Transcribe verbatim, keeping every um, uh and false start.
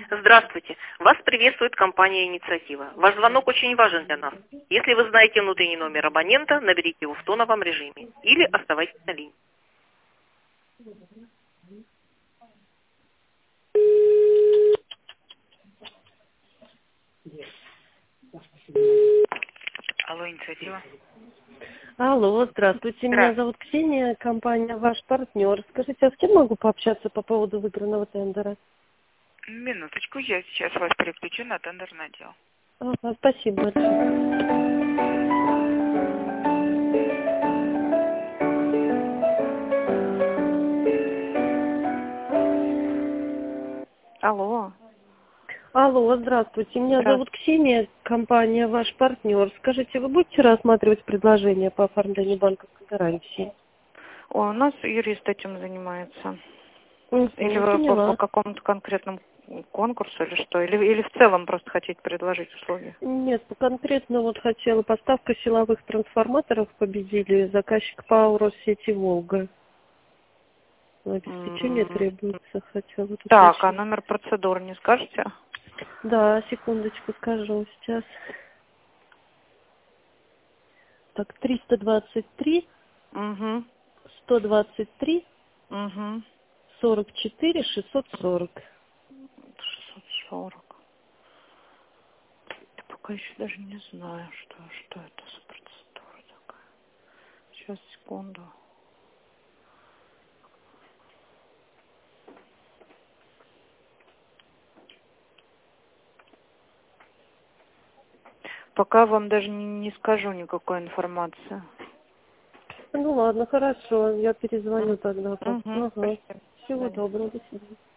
Здравствуйте. Вас приветствует компания «Инициатива». Ваш звонок очень важен для нас. Если вы знаете внутренний номер абонента, наберите его в тоновом режиме или оставайтесь на линии. Алло, «Инициатива». Алло, здравствуйте, меня Здравствуйте. зовут Ксения, компания «Ваш партнер». Скажите, а с кем могу пообщаться по поводу выигранного тендера? Минуточку, я сейчас вас переключу на тендерный отдел. Ага, спасибо большое. Алло. Алло, здравствуйте, меня зовут Здравствуйте. Ксения, компания «Ваш партнер». Скажите, вы будете рассматривать предложение по оформлению банковской гарантии? О, у нас юрист этим занимается. Угу, Или вы по, по поняла. какому-то конкретному конкурсу или что? Или, или в целом просто хотите предложить условия? Нет, конкретно вот хотела поставка силовых трансформаторов победили, заказчик ПАО Россети «Волга». Обеспечение М. требуется, хотела вот Так, а уточнить. номер процедуры не скажете? Да, секундочку, скажу сейчас. Так, триста двадцать три, Угу. сто двадцать три, Угу. сорок четыре, шестьсот сорок. шестьсот сорок. Я пока еще даже не знаю, что, что это за процедура такая. Сейчас, секунду. Пока вам даже не, не скажу никакой информации. Ну ладно, хорошо, я перезвоню Угу. тогда. Угу. Ага. Спасибо. До Всего свидания. доброго, до свидания.